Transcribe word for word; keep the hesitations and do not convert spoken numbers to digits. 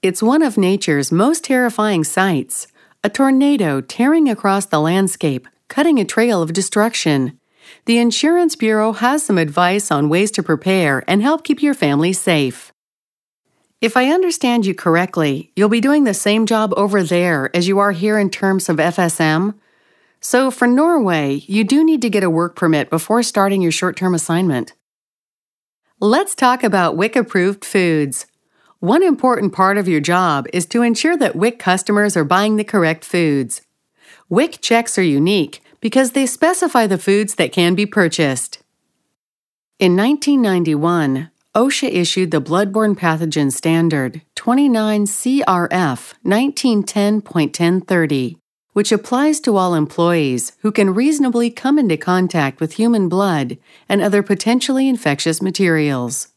It's one of nature's most terrifying sights, a tornado tearing across the landscape, cutting a trail of destruction. The Insurance Bureau has some advice on ways to prepare and help keep your family safe. If I understand you correctly, you'll be doing the same job over there as you are here in terms of F S M. So for Norway, you do need to get a work permit before starting your short-term assignment. Let's talk about W I C-approved foods. One important part of your job is to ensure that W I C customers are buying the correct foods. W I C checks are unique because they specify the foods that can be purchased. In nineteen ninety-one, OSHA issued the Bloodborne Pathogen Standard twenty-nine C R F nineteen ten point ten thirty, which applies to all employees who can reasonably come into contact with human blood and other potentially infectious materials.